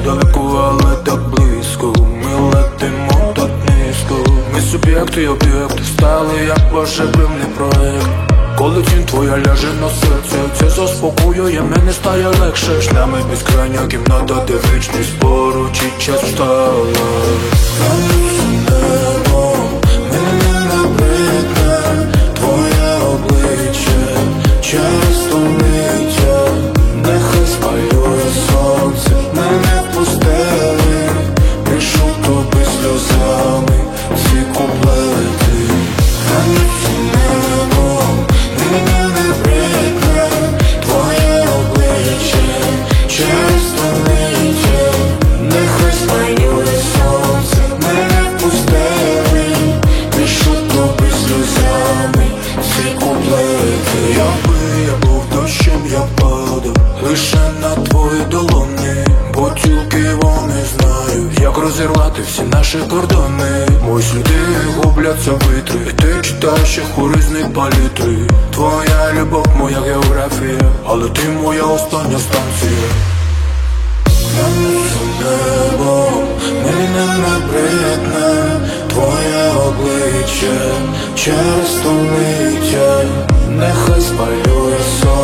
далеко, але так близько. Ми летимо так низько. Ми суб'єкти і об'єкти стали як божевільний проект. Коли тінь твоя ляже на серце, це заспокоює, мене стає легше. Шлями безкрайня кімната, де вічність поруч і час встала. Небо, мене набридне твоє обличчя через століття. Нехай спалює сонце, мене пустили, пишу тобі сльозами ці куплети. Небо, мене набридне твоє обличчя через століття. Нехай спалює сонце, мене пустили, пишу тобі сльозами ці куплети. Я був дощем, я падав лише на твої долоні, бо тільки вони знають, як розірвати всі наші кордони. Мої сліди губляться в вітрі, і ти читаєш ще у різні палітри. Твоя любов, моя географія, але ти моя остання станція. Небо, мене набридне твоє обличчя через століття. Нехай спалює сонце,